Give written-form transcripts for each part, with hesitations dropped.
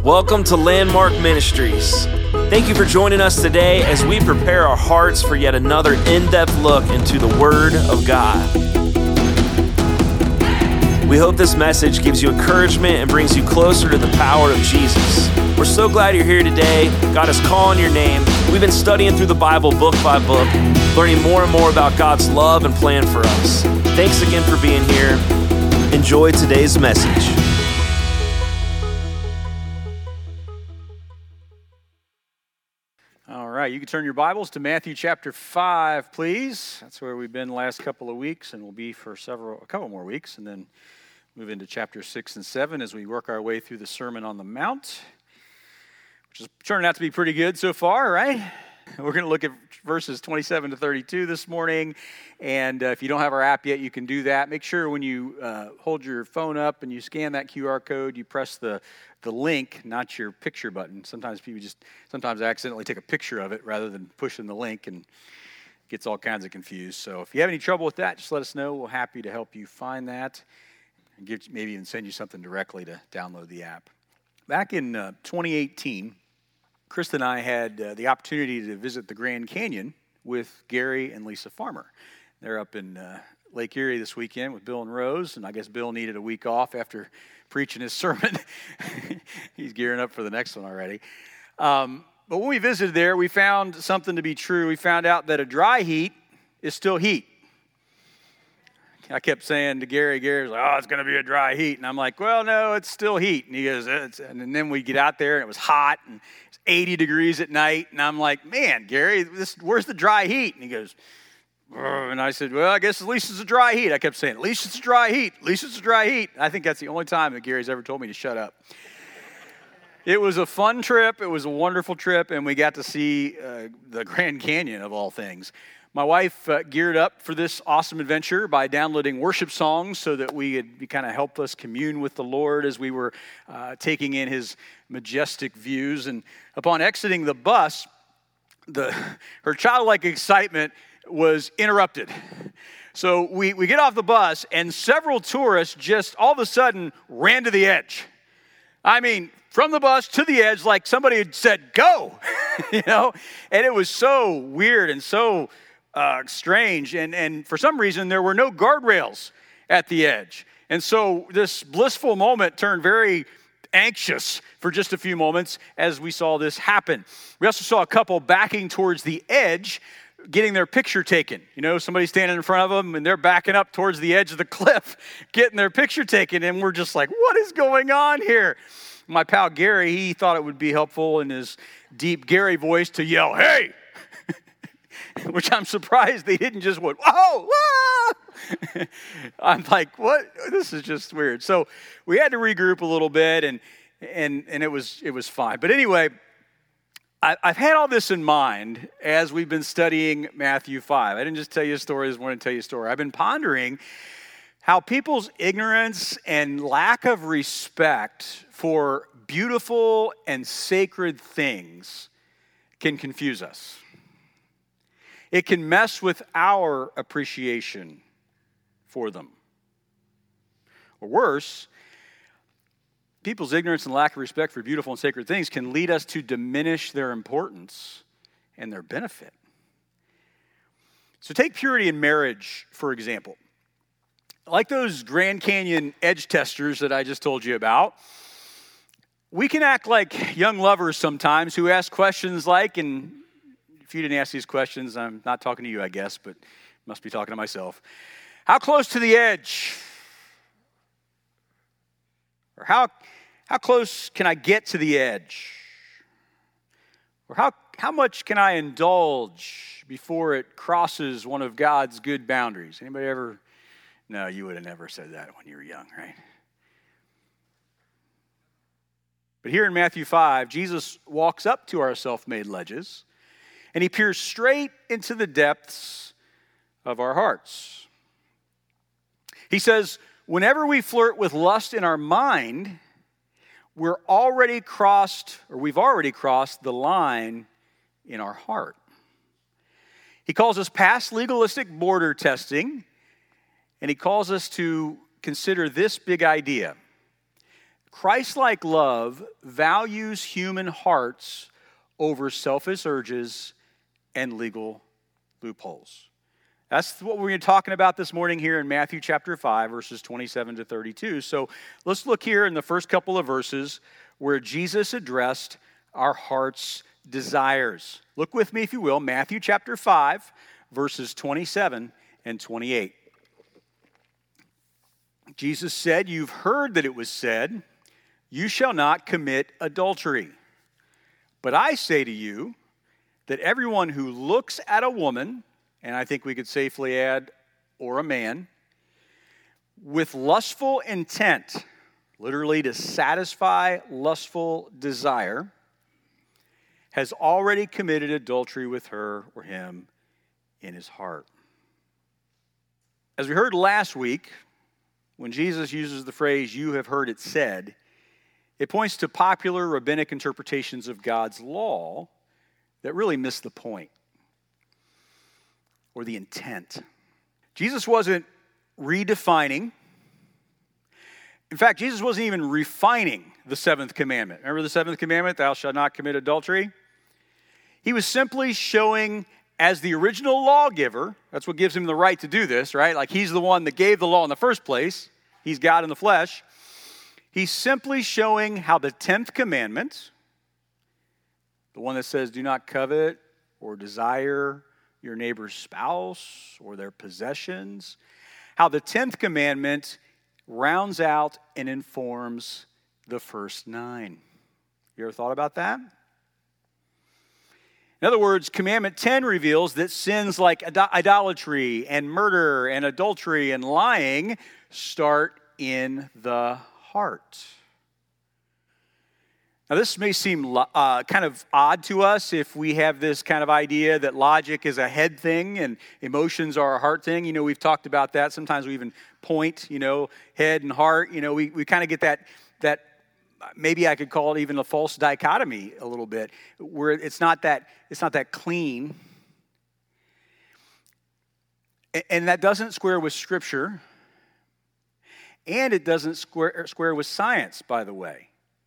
Welcome to Landmark Ministries. Thank you for joining us today as we prepare our hearts for yet another in-depth look into the Word of God. We hope this message gives you encouragement and brings you closer to the power of Jesus. We're so glad you're here today. God is calling your name. We've been studying through the Bible book by book, learning more and more about God's love and plan for us. Thanks again for being here. Enjoy today's message. All right, you can turn your Bibles to Matthew chapter 5, please. That's where we've been the last couple of weeks, and we'll be for a couple more weeks, and then move into chapter 6 and 7 as we work our way through the Sermon on the Mount, which is turning out to be pretty good so far, right? We're going to look at verses 27 to 32 this morning, and if you don't have our app yet, you can do that. Make sure when you hold your phone up and you scan that QR code, you press the link, not your picture button. Sometimes people sometimes accidentally take a picture of it rather than pushing the link, and gets all kinds of confused. So if you have any trouble with that, just let us know. We're happy to help you find that, and maybe even send you something directly to download the app. Back in 2018, Krista and I had the opportunity to visit the Grand Canyon with Gary and Lisa Farmer. They're up in Lake Erie this weekend with Bill and Rose, and I guess Bill needed a week off after preaching his sermon. He's gearing up for the next one already. But when we visited there, we found something to be true. We found out that a dry heat is still heat. I kept saying to Gary was like, oh, it's going to be a dry heat. And I'm like, well, no, it's still heat. And he goes, and then we get out there, and it was hot, and it's 80 degrees at night. And I'm like, man, Gary, where's the dry heat? And he goes, and I said, well, I guess at least it's a dry heat. I kept saying, at least it's a dry heat. At least it's a dry heat. I think that's the only time that Gary's ever told me to shut up. It was a fun trip. It was a wonderful trip, and we got to see the Grand Canyon of all things. My wife geared up for this awesome adventure by downloading worship songs so that we could kind of help us commune with the Lord as we were taking in His majestic views. And upon exiting the bus, her childlike excitement was interrupted. So we get off the bus, and several tourists just all of a sudden ran to the edge. I mean, from the bus to the edge, like somebody had said, go, And it was so weird and so strange, and for some reason there were no guardrails at the edge, and so this blissful moment turned very anxious for just a few moments as we saw this happen. We also saw a couple backing towards the edge, getting their picture taken. Somebody standing in front of them, and they're backing up towards the edge of the cliff, getting their picture taken, and we're just like, what is going on here? My pal Gary, he thought it would be helpful in his deep Gary voice to yell, hey! Which I'm surprised they didn't just whoa, whoa! I'm like, what? This is just weird. So we had to regroup a little bit, and it was fine. But anyway, I've had all this in mind as we've been studying Matthew 5. I didn't just tell you a story. I just want to tell you a story. I've been pondering how people's ignorance and lack of respect for beautiful and sacred things can confuse us. It can mess with our appreciation for them. Or worse, people's ignorance and lack of respect for beautiful and sacred things can lead us to diminish their importance and their benefit. So take purity in marriage, for example. Like those Grand Canyon edge testers that I just told you about, we can act like young lovers sometimes who ask questions like, and if you didn't ask these questions, I'm not talking to you, I guess, but must be talking to myself. How close to the edge? Or how close can I get to the edge? Or how much can I indulge before it crosses one of God's good boundaries? Anybody ever? No, you would have never said that when you were young, right? But here in Matthew 5, Jesus walks up to our self-made ledges, and He peers straight into the depths of our hearts. He says, whenever we flirt with lust in our mind, we've already crossed the line in our heart. He calls us past legalistic border testing, and He calls us to consider this big idea. Christ-like love values human hearts over selfish urges and legal loopholes. That's what we're talking about this morning here in Matthew chapter 5, verses 27 to 32. So let's look here in the first couple of verses where Jesus addressed our heart's desires. Look with me, if you will, Matthew chapter 5, verses 27 and 28. Jesus said, "You've heard that it was said, 'You shall not commit adultery.' But I say to you that everyone who looks at a woman," and I think we could safely add, or a man, "with lustful intent," literally to satisfy lustful desire, "has already committed adultery with her or him in his heart." As we heard last week, when Jesus uses the phrase, "you have heard it said," it points to popular rabbinic interpretations of God's law that really miss the point or the intent. Jesus wasn't redefining. In fact, Jesus wasn't even refining the seventh commandment. Remember the seventh commandment, "Thou shalt not commit adultery"? He was simply showing, as the original lawgiver, that's what gives him the right to do this, right? Like he's the one that gave the law in the first place. He's God in the flesh. He's simply showing how the 10th commandment, the one that says, "Do not covet or desire your neighbor's spouse or their possessions," how the 10th commandment rounds out and informs the first 9. You ever thought about that? In other words, Commandment 10 reveals that sins like idolatry and murder and adultery and lying start in the heart. Now, this may seem kind of odd to us if we have this kind of idea that logic is a head thing and emotions are a heart thing. You know, we've talked about that. Sometimes we even point, head and heart. We kind of get that maybe I could call it even a false dichotomy a little bit, where it's not that clean. And that doesn't square with Scripture. And it doesn't square with science, by the way.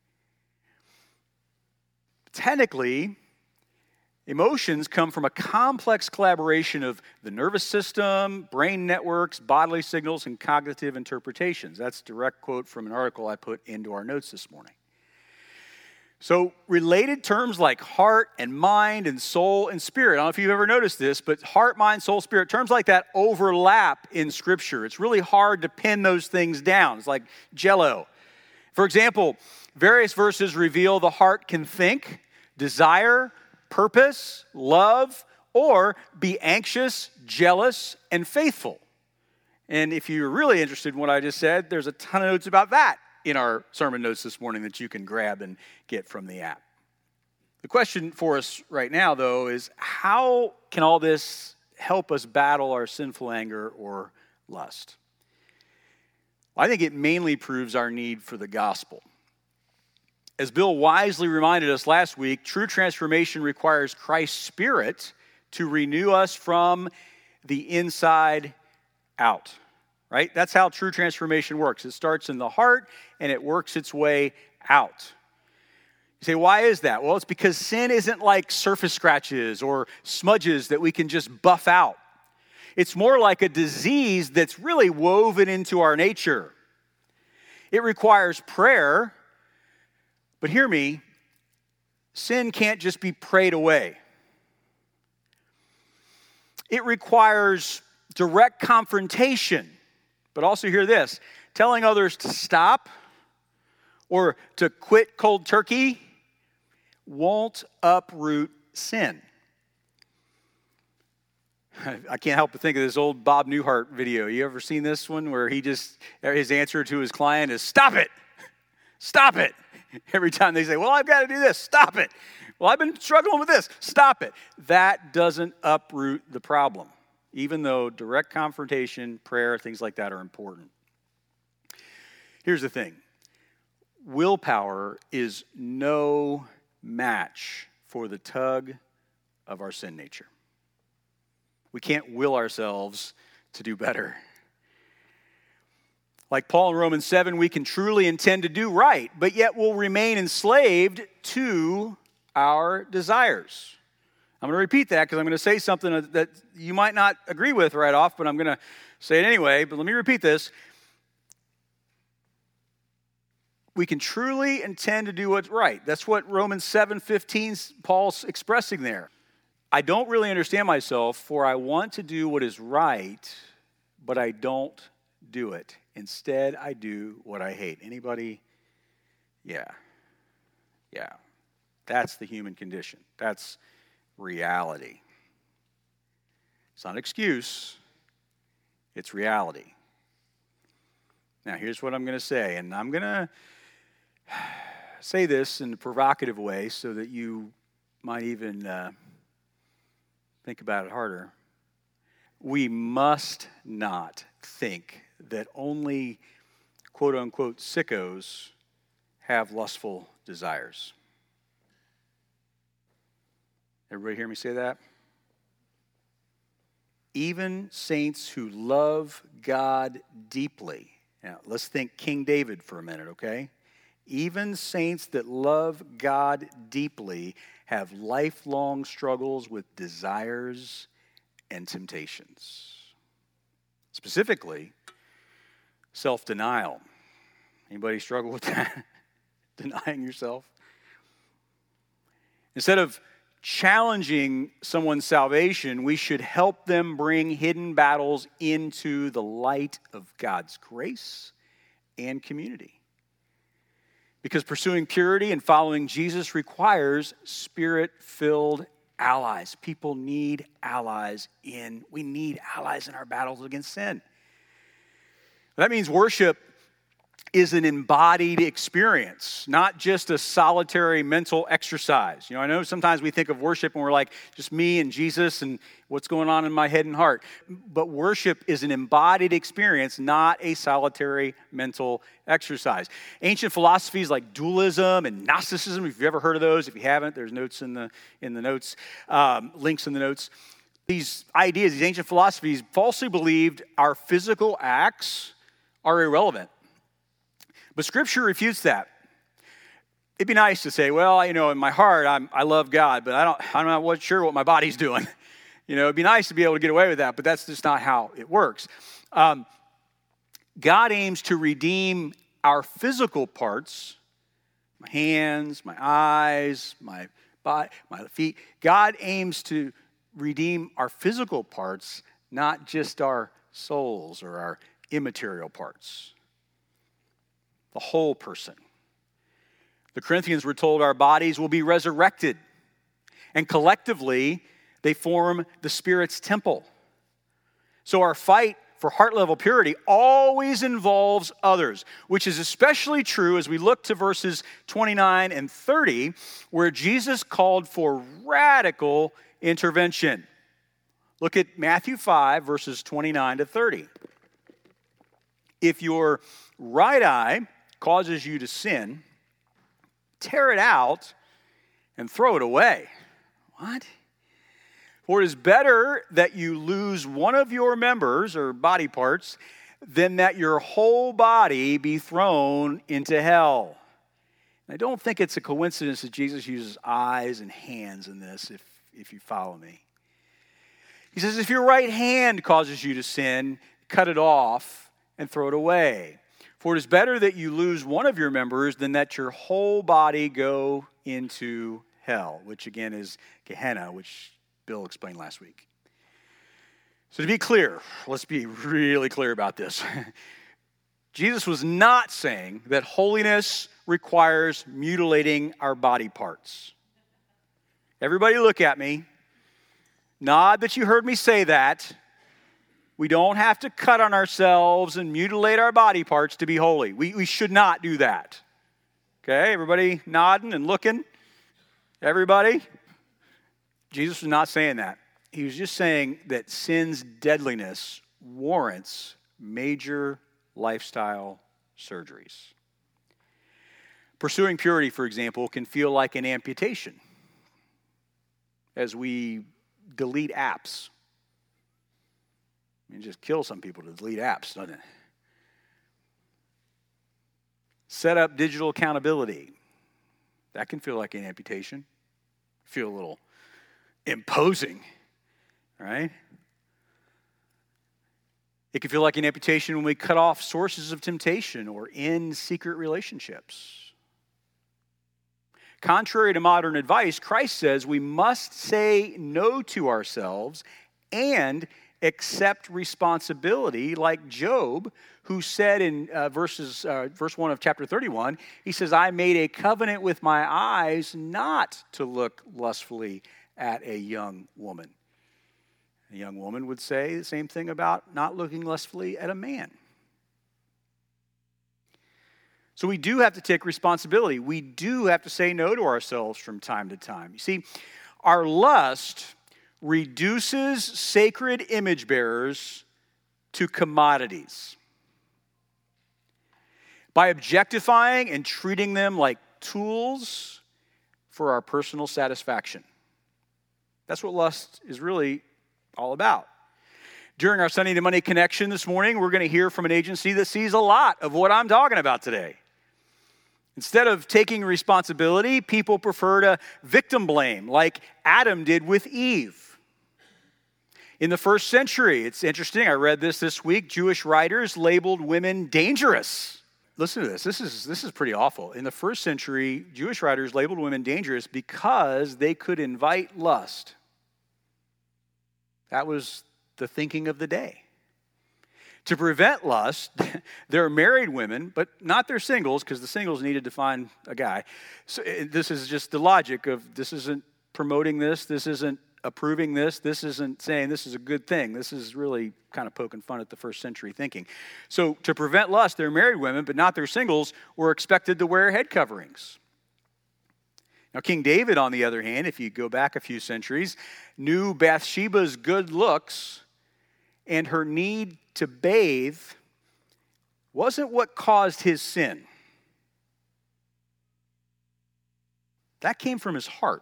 Technically, emotions come from a complex collaboration of the nervous system, brain networks, bodily signals, and cognitive interpretations. That's a direct quote from an article I put into our notes this morning. So related terms like heart and mind and soul and spirit, I don't know if you've ever noticed this, but heart, mind, soul, spirit, terms like that overlap in Scripture. It's really hard to pin those things down. It's like Jell-O. For example, various verses reveal the heart can think, desire, purpose, love, or be anxious, jealous, and faithful. And if you're really interested in what I just said, there's a ton of notes about that in our sermon notes this morning that you can grab and get from the app. The question for us right now, though, is how can all this help us battle our sinful anger or lust? Well, I think it mainly proves our need for the gospel. As Bill wisely reminded us last week, true transformation requires Christ's Spirit to renew us from the inside out, right? That's how true transformation works. It starts in the heart and it works its way out. You say, why is that? Well, it's because sin isn't like surface scratches or smudges that we can just buff out. It's more like a disease that's really woven into our nature. It requires prayer. But hear me, sin can't just be prayed away. It requires direct confrontation. But also hear this, telling others to stop or to quit cold turkey won't uproot sin. I can't help but think of this old Bob Newhart video. You ever seen this one where his answer to his client is, "Stop it, stop it." Every time they say, "Well, I've got to do this," "Stop it." "Well, I've been struggling with this," "Stop it." That doesn't uproot the problem, even though direct confrontation, prayer, things like that are important. Here's the thing. Willpower is no match for the tug of our sin nature. We can't will ourselves to do better. Like Paul in Romans 7, we can truly intend to do right, but yet we'll remain enslaved to our desires. I'm going to repeat that because I'm going to say something that you might not agree with right off, but I'm going to say it anyway. But let me repeat this. We can truly intend to do what's right. That's what Romans 7:15, Paul's expressing there. I don't really understand myself, for I want to do what is right, but I don't do it. Instead, I do what I hate. Anybody? Yeah. That's the human condition. That's reality. It's not an excuse. It's reality. Now, here's what I'm going to say, and I'm going to say this in a provocative way so that you might even think about it harder. We must not think that only quote-unquote sickos have lustful desires. Everybody hear me say that? Even saints who love God deeply. Now, let's think King David for a minute, okay? Even saints that love God deeply have lifelong struggles with desires and temptations. Specifically, self-denial. Anybody struggle with that? Denying yourself? Instead of challenging someone's salvation, we should help them bring hidden battles into the light of God's grace and community. Because pursuing purity and following Jesus requires Spirit-filled allies. People need allies we need allies in our battles against sin. That means worship is an embodied experience, not just a solitary mental exercise. I know sometimes we think of worship and we're like, just me and Jesus and what's going on in my head and heart. But worship is an embodied experience, not a solitary mental exercise. Ancient philosophies like dualism and Gnosticism, if you've ever heard of those, if you haven't, there's notes in the notes, links in the notes. These ideas, these ancient philosophies falsely believed our physical acts are irrelevant. But Scripture refutes that. It'd be nice to say, well, in my heart, I love God, but I'm not sure what my body's doing. It'd be nice to be able to get away with that, but that's just not how it works. God aims to redeem our physical parts, my hands, my eyes, my body, my feet. God aims to redeem our physical parts, not just our souls or our immaterial parts. The whole person. The Corinthians were told our bodies will be resurrected, and collectively they form the Spirit's temple. So our fight for heart-level purity always involves others, which is especially true as we look to verses 29 and 30, where Jesus called for radical intervention. Look at Matthew 5, verses 29 to 30. If your right eye causes you to sin, tear it out and throw it away. What? For it is better that you lose one of your members or body parts than that your whole body be thrown into hell. And I don't think it's a coincidence that Jesus uses eyes and hands in this, if you follow me. He says, if your right hand causes you to sin, cut it off and throw it away. For it is better that you lose one of your members than that your whole body go into hell, which again is Gehenna, which Bill explained last week. So to be clear, let's be really clear about this. Jesus was not saying that holiness requires mutilating our body parts. Everybody look at me. Nod that you heard me say that. We don't have to cut on ourselves and mutilate our body parts to be holy. We should not do that. Okay, everybody nodding and looking? Everybody? Jesus was not saying that. He was just saying that sin's deadliness warrants major lifestyle surgeries. Pursuing purity, for example, can feel like an amputation as we delete apps. It just kills some people to delete apps, doesn't it? Set up digital accountability. That can feel like an amputation. Feel a little imposing, right? It can feel like an amputation when we cut off sources of temptation or end secret relationships. Contrary to modern advice, Christ says we must say no to ourselves and accept responsibility, like Job, who said in verse 1 of chapter 31, he says, I made a covenant with my eyes not to look lustfully at a young woman. A young woman would say the same thing about not looking lustfully at a man. So we do have to take responsibility. We do have to say no to ourselves from time to time. You see, our lust reduces sacred image bearers to commodities. By objectifying and treating them like tools for our personal satisfaction. That's what lust is really all about. During our Sunday to Monday connection this morning, we're going to hear from an agency that sees a lot of what I'm talking about today. Instead of taking responsibility, people prefer to victim blame, like Adam did with Eve. In the first century, it's interesting, I read this week, Jewish writers labeled women dangerous. Listen to this. This is pretty awful. In the first century, Jewish writers labeled women dangerous because they could invite lust. That was the thinking of the day. To prevent lust, their married women, but not their singles, because the singles needed to find a guy. So this is just the logic of this isn't promoting this isn't approving this isn't saying this is a good thing. This is really kind of poking fun at the first century thinking. So to prevent lust, their married women, but not their singles, were expected to wear head coverings. Now, King David, on the other hand, if you go back a few centuries, knew Bathsheba's good looks and her need to bathe wasn't what caused his sin. That came from his heart.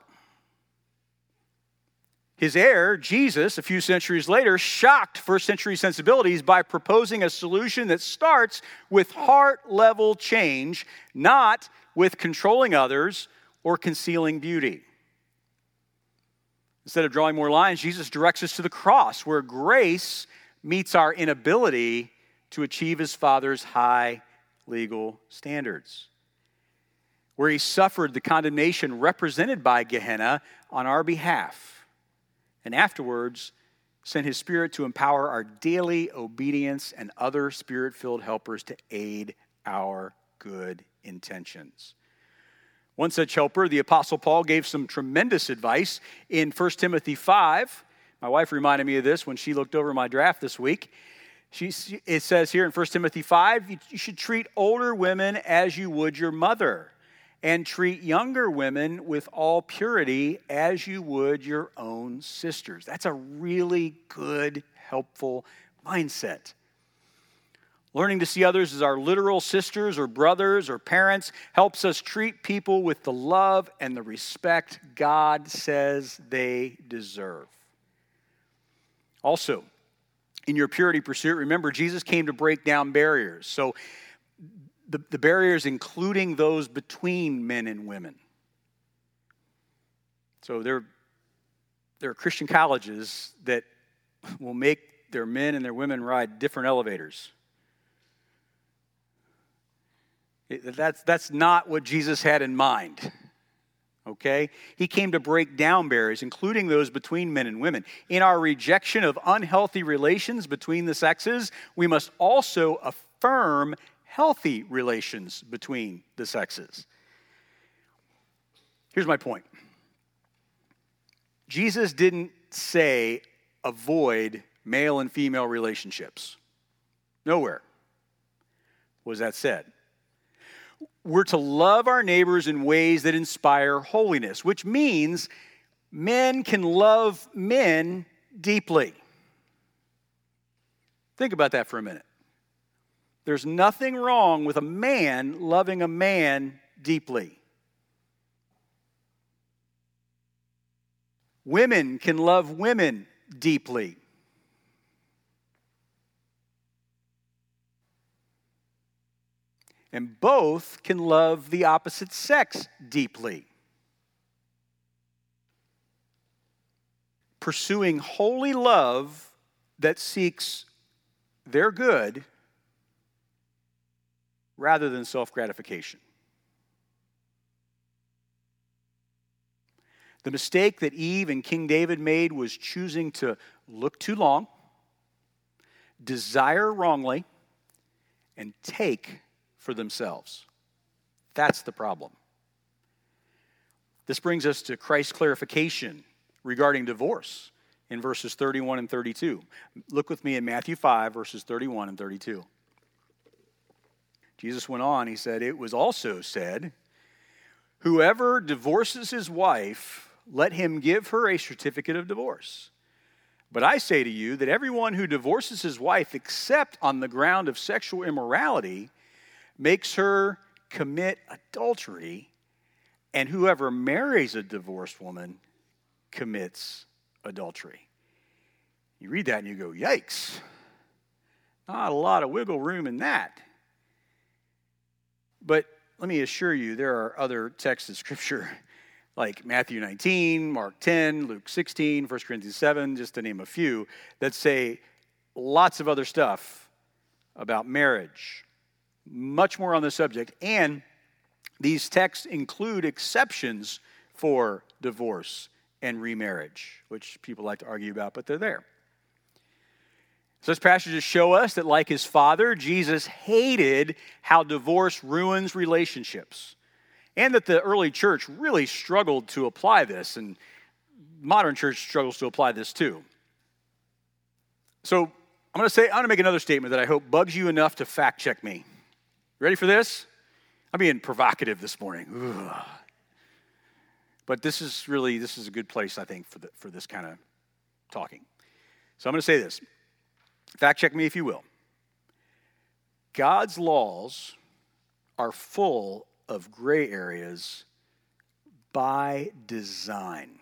His heir, Jesus, a few centuries later, shocked first century sensibilities by proposing a solution that starts with heart-level change, not with controlling others or concealing beauty. Instead of drawing more lines, Jesus directs us to the cross, where grace meets our inability to achieve his Father's high legal standards, where he suffered the condemnation represented by Gehenna on our behalf, and afterwards sent his Spirit to empower our daily obedience and other Spirit-filled helpers to aid our good intentions. One such helper, the Apostle Paul, gave some tremendous advice in 1 Timothy 5. My wife reminded me of this when she looked over my draft this week. It says here in 1 Timothy 5, you should treat older women as you would your mother, and treat younger women with all purity as you would your own sisters. That's a really good, helpful mindset. Learning to see others as our literal sisters or brothers or parents helps us treat people with the love and the respect God says they deserve. Also, in your purity pursuit, remember Jesus came to break down barriers. So the barriers including those between men and women. So there are Christian colleges that will make their men and their women ride different elevators. That's not what Jesus had in mind. Okay? He came to break down barriers, including those between men and women. In our rejection of unhealthy relations between the sexes, we must also affirm healthy relations between the sexes. Here's my point. Jesus didn't say avoid male and female relationships. Nowhere was that said. We're to love our neighbors in ways that inspire holiness, which means men can love men deeply. Think about that for a minute. There's nothing wrong with a man loving a man deeply. Women can love women deeply. and both can love the opposite sex deeply. Pursuing holy love that seeks their good rather than self-gratification. The mistake that Eve and King David made was choosing to look too long, desire wrongly, and take for themselves. That's the problem. This brings us to Christ's clarification regarding divorce in verses 31 and 32. Look with me in Matthew 5, verses 31 and 32. Jesus went on, he said, "It was also said, 'Whoever divorces his wife, let him give her a certificate of divorce.' But I say to you that everyone who divorces his wife except on the ground of sexual immorality makes her commit adultery, and whoever marries a divorced woman commits adultery." You read that and you go, yikes. Not a lot of wiggle room in that. But let me assure you, there are other texts of Scripture like Matthew 19, Mark 10, Luke 16, 1 Corinthians 7, just to name a few, that say lots of other stuff about marriage. Much more on the subject. And these texts include exceptions for divorce and remarriage, which people like to argue about, but they're there. So those passages show us that, like his Father, Jesus hated how divorce ruins relationships, and that the early church really struggled to apply this, and modern church struggles to apply this too. So I'm going to make another statement that I hope bugs you enough to fact check me. Ready for this? I'm being provocative this morning. Ugh. But this is a good place, I think, for this kind of talking. So I'm going to say this. Fact check me if you will. God's laws are full of gray areas by design.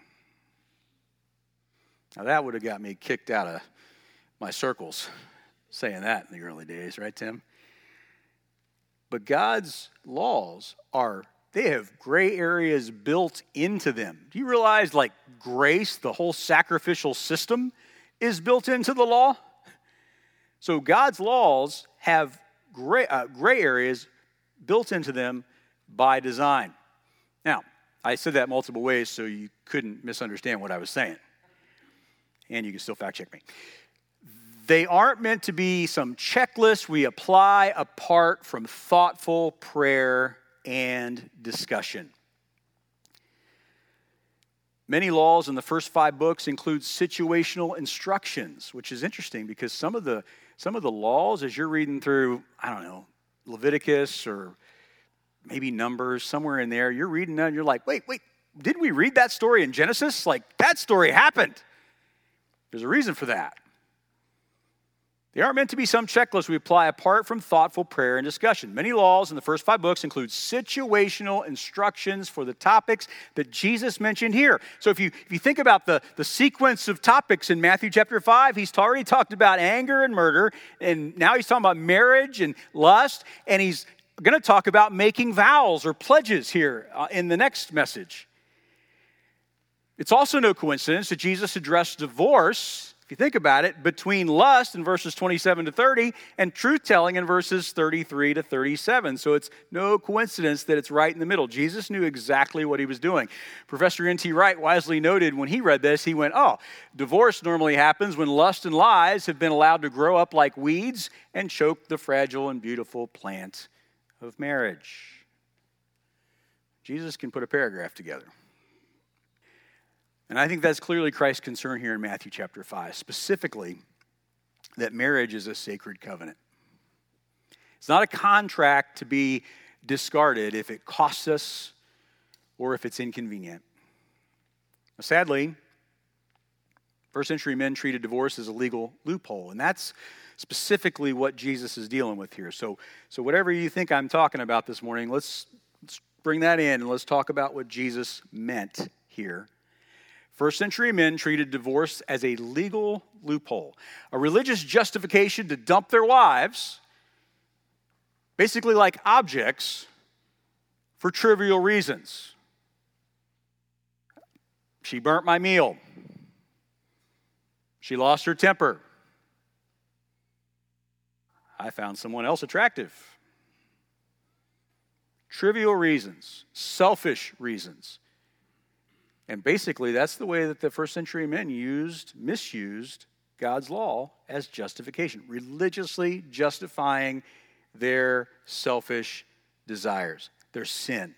Now that would have got me kicked out of my circles saying that in the early days, right, Tim? But God's laws they have gray areas built into them. Do you realize, like, grace, the whole sacrificial system, is built into the law? So God's laws have gray areas built into them by design. Now, I said that multiple ways so you couldn't misunderstand what I was saying. And you can still fact check me. They aren't meant to be some checklist we apply apart from thoughtful prayer and discussion. Many laws in the first 5 books include situational instructions, which is interesting because some of the laws, as you're reading through, Leviticus or maybe Numbers, somewhere in there, you're reading that and you're like, wait, didn't we read that story in Genesis? Like, that story happened. There's a reason for that. They aren't meant to be some checklist we apply apart from thoughtful prayer and discussion. Many laws in the first 5 books include situational instructions for the topics that Jesus mentioned here. So if you think about the sequence of topics in Matthew chapter 5, he's already talked about anger and murder, and now he's talking about marriage and lust, and he's going to talk about making vows or pledges here in the next message. It's also no coincidence that Jesus addressed divorce, if you think about it, between lust in verses 27 to 30 and truth-telling in verses 33 to 37. So it's no coincidence that it's right in the middle. Jesus knew exactly what he was doing. Professor N.T. Wright wisely noted when he read this, he went, divorce normally happens when lust and lies have been allowed to grow up like weeds and choke the fragile and beautiful plant of marriage. Jesus can put a paragraph together. And I think that's clearly Christ's concern here in Matthew chapter 5, specifically that marriage is a sacred covenant. It's not a contract to be discarded if it costs us or if it's inconvenient. Sadly, first century men treated divorce as a legal loophole, and that's specifically what Jesus is dealing with here. So whatever you think I'm talking about this morning, let's bring that in and let's talk about what Jesus meant here. First century men treated divorce as a legal loophole, a religious justification to dump their wives, basically like objects for trivial reasons. She burnt my meal. She lost her temper. I found someone else attractive. Trivial reasons, selfish reasons. And basically, that's the way that the first century men misused God's law as justification, religiously justifying their selfish desires, their sin.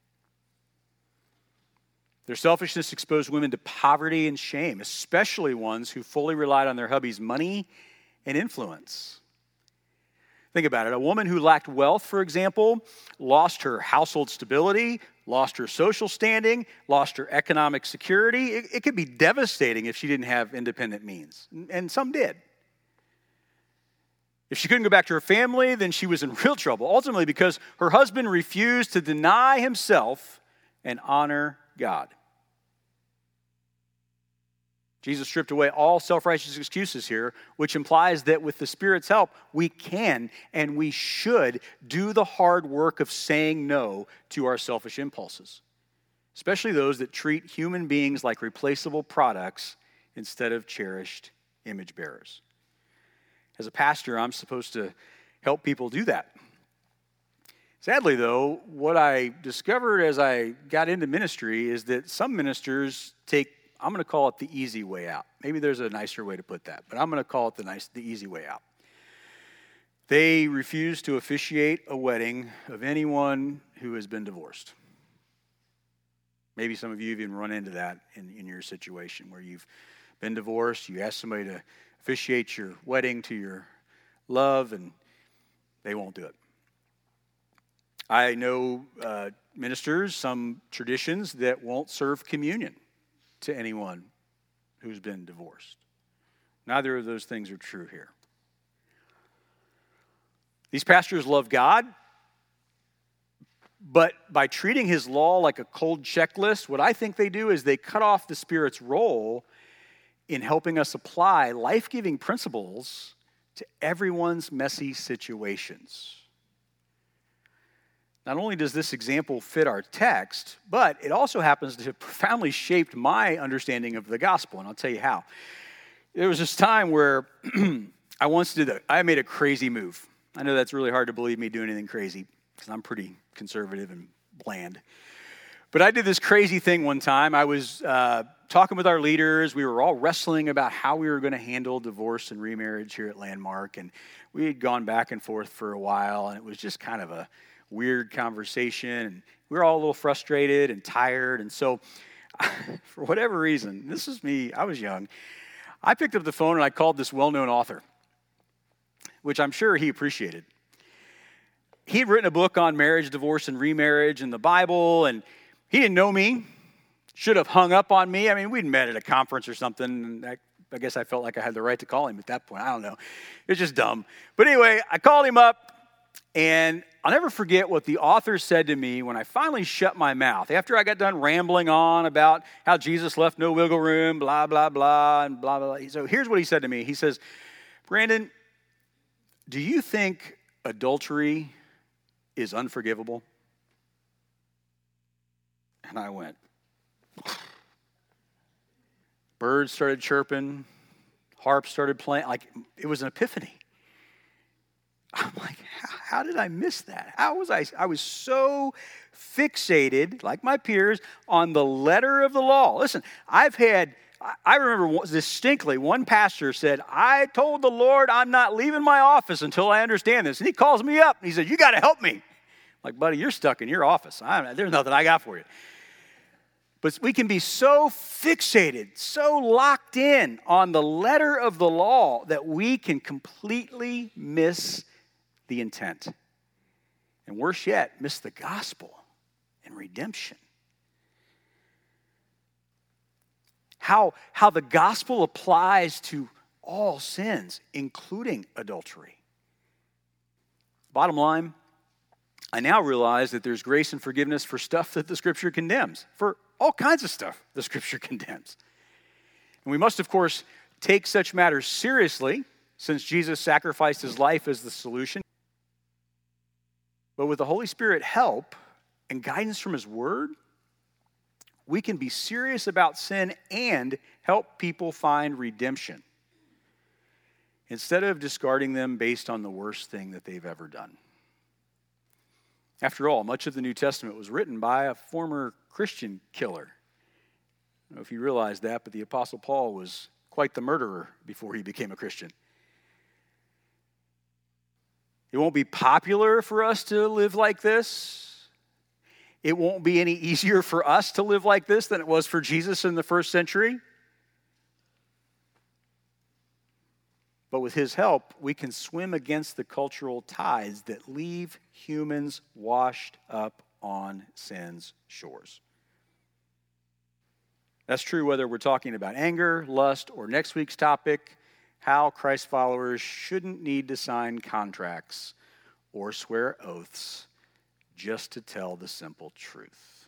Their selfishness exposed women to poverty and shame, especially ones who fully relied on their hubby's money and influence. Think about it. A woman who lacked wealth, for example, lost her household stability, lost her social standing, lost her economic security. It could be devastating if she didn't have independent means, and some did. If she couldn't go back to her family, then she was in real trouble, ultimately because her husband refused to deny himself and honor God. Jesus stripped away all self-righteous excuses here, which implies that with the Spirit's help, we can and we should do the hard work of saying no to our selfish impulses, especially those that treat human beings like replaceable products instead of cherished image bearers. As a pastor, I'm supposed to help people do that. Sadly, though, what I discovered as I got into ministry is that some ministers take, I'm going to call it the easy way out. Maybe there's a nicer way to put that, but I'm going to call it the easy way out. They refuse to officiate a wedding of anyone who has been divorced. Maybe some of you have even run into that in your situation where you've been divorced, you ask somebody to officiate your wedding to your love, and they won't do it. I know ministers, some traditions that won't serve communion to anyone who's been divorced. Neither of those things are true here. These pastors love God, but by treating his law like a cold checklist, what I think they do is they cut off the Spirit's role in helping us apply life-giving principles to everyone's messy situations. Not only does this example fit our text, but it also happens to have profoundly shaped my understanding of the gospel, and I'll tell you how. There was this time where I made a crazy move. I know that's really hard to believe me doing anything crazy, because I'm pretty conservative and bland. But I did this crazy thing one time. I was talking with our leaders. We were all wrestling about how we were going to handle divorce and remarriage here at Landmark, and we had gone back and forth for a while, and it was just kind of a weird conversation, and we were all a little frustrated and tired, and so for whatever reason, this is me, I was young, I picked up the phone and I called this well-known author, which I'm sure he appreciated. He had written a book on marriage, divorce, and remarriage in the Bible, and he didn't know me, should have hung up on me. I mean, we'd met at a conference or something, and I guess I felt like I had the right to call him at that point. I don't know. It was just dumb. But anyway, I called him up, and I'll never forget what the author said to me when I finally shut my mouth. After I got done rambling on about how Jesus left no wiggle room, blah, blah, blah, and blah, blah, blah. So here's what he said to me. He says, Brandon, do you think adultery is unforgivable? And I went. Birds started chirping. Harps started playing. Like, it was an epiphany. I'm like, how did I miss that? How was I was so fixated, like my peers, on the letter of the law. Listen, I remember distinctly one pastor said, I told the Lord I'm not leaving my office until I understand this. And he calls me up and he said, you got to help me. I'm like, buddy, you're stuck in your office. There's nothing I got for you. But we can be so fixated, so locked in on the letter of the law that we can completely miss the intent. And worse yet, miss the gospel and redemption. How the gospel applies to all sins, including adultery. Bottom line, I now realize that there's grace and forgiveness for stuff that the Scripture condemns, for all kinds of stuff the Scripture condemns. And we must, of course, take such matters seriously, since Jesus sacrificed his life as the solution. But with the Holy Spirit help and guidance from His Word, we can be serious about sin and help people find redemption instead of discarding them based on the worst thing that they've ever done. After all, much of the New Testament was written by a former Christian killer. I don't know if you realize that, but the Apostle Paul was quite the murderer before he became a Christian. It won't be popular for us to live like this. It won't be any easier for us to live like this than it was for Jesus in the first century. But with His help, we can swim against the cultural tides that leave humans washed up on sin's shores. That's true whether we're talking about anger, lust, or next week's topic, how Christ followers shouldn't need to sign contracts or swear oaths just to tell the simple truth.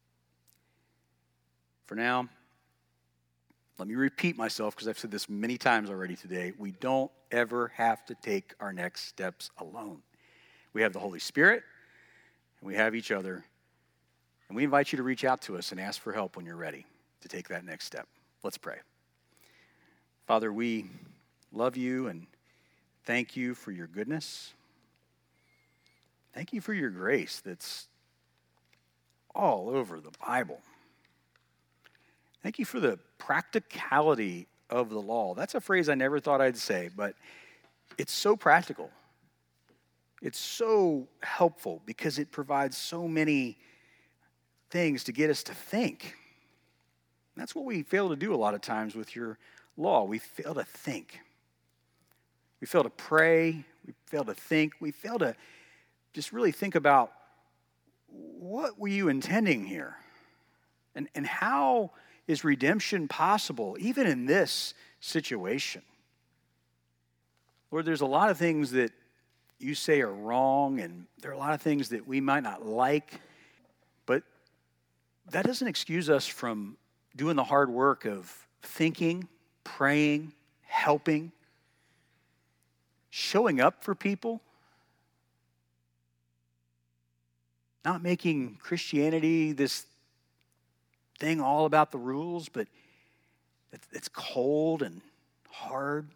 For now, let me repeat myself because I've said this many times already today. We don't ever have to take our next steps alone. We have the Holy Spirit, and we have each other, and we invite you to reach out to us and ask for help when you're ready to take that next step. Let's pray. Father, we love you and thank you for your goodness. Thank you for your grace that's all over the Bible. Thank you for the practicality of the law. That's a phrase I never thought I'd say, but it's so practical. It's so helpful because it provides so many things to get us to think. That's what we fail to do a lot of times with your law. We fail to think. We fail to pray. We fail to think. We fail to just really think about what were you intending here? And how is redemption possible, even in this situation? Lord, there's a lot of things that you say are wrong, and there are a lot of things that we might not like, but that doesn't excuse us from doing the hard work of thinking, praying, helping, showing up for people, not making Christianity this thing all about the rules, but it's cold and hard.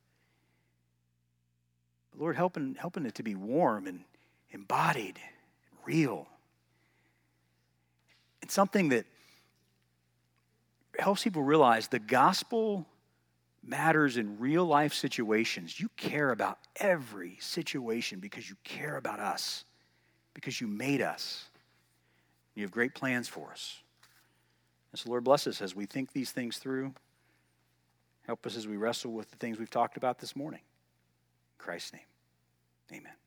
Lord, helping it to be warm and embodied and real. And something that helps people realize the gospel matters in real life situations. You care about every situation because you care about us, because you made us. You have great plans for us. And so, Lord, bless us as we think these things through. Help us as we wrestle with the things we've talked about this morning. In Christ's name, amen.